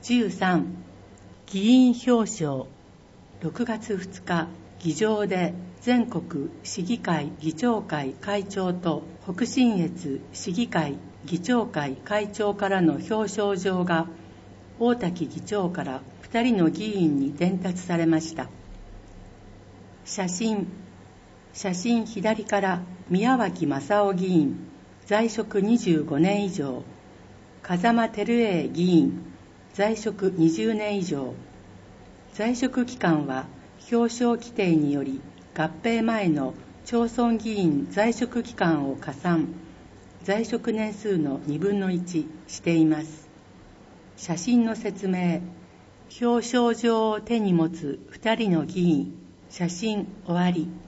13、議員表彰。6月2日、議場で全国市議会議長会会長と北信越市議会議長会会長からの表彰状が大滝議長から2人の議員に伝達されました。写真左から宮脇正夫議員、在職25年以上。風間照英議員、在職20年以上。在職期間は表彰規定により合併前の町村議員在職期間を加算、在職年数の2分の1しています。写真の説明。表彰状を手に持つ2人の議員、写真終わり。